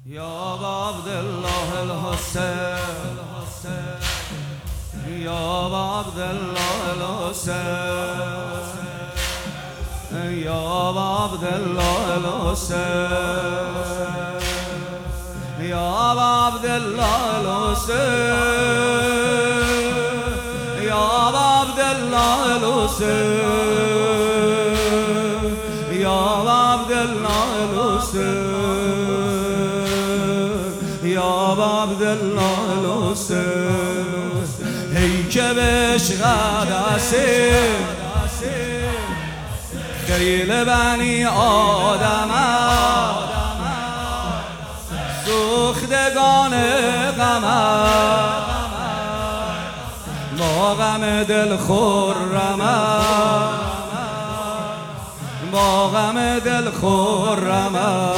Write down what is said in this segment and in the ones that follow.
یا عبدالله الحسین، یا عبدالله الحسین، یا عبدالله الحسین، یا عبدالله الحسین، یا عبدالله الحسین، یا عبدالله الحسین، یا عبدالله الحسین. ای که به عشق رسید خیل بنی آدم سوختگان غم با غم دل خرم، با غم دل خرم.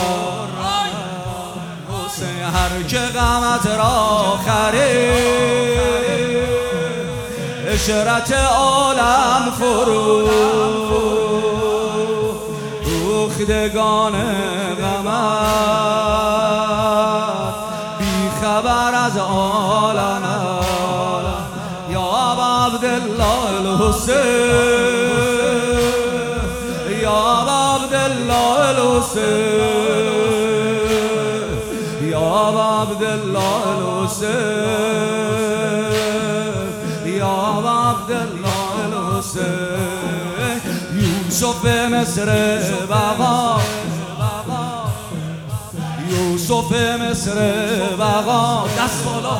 حسین هر که غمت را خرید اشرت عالم فرو دوختگان غمت بی خبر از عالم. یا عبدالله الحسین، یا عبدالله الحسین، یا عبدالله الحسین، یا عبدالله الحسین. یوسف مصر بقا، یوسف مصر بقا، دست بالا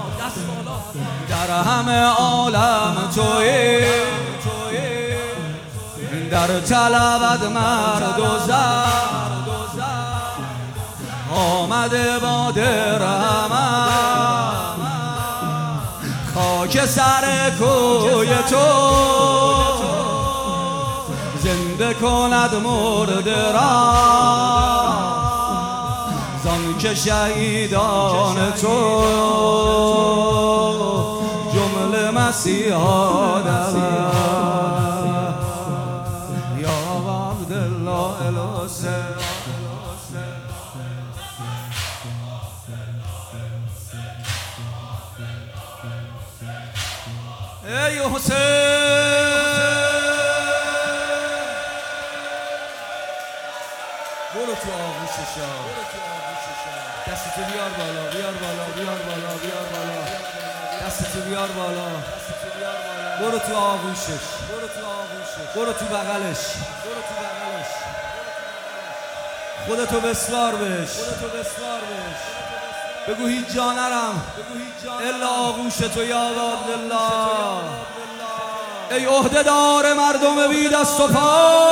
در همه عالم تویی، در طلبت مرد و زن آمده با درهم خاک سر کوی تو زنده کند مرده را زان که شهیدان تو جمله مسیحا دارند. یا عبدالله الحسین، ای حسین برو تو آغوششا، دستتو بیار بالا، بیار بالا، بیار بالا، بیار بالا، دستتو بیار بالا، برو تو آغوشش، برو تو بغلش، خودتو بسوار بهش، بگو هیچ جا نرم الا آغوش تو یا عبدالله. ای عهده‌دار مردم بی دست و پا،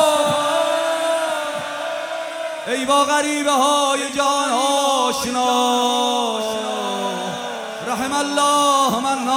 ای با غریبه های جان آشنا، رحم الله من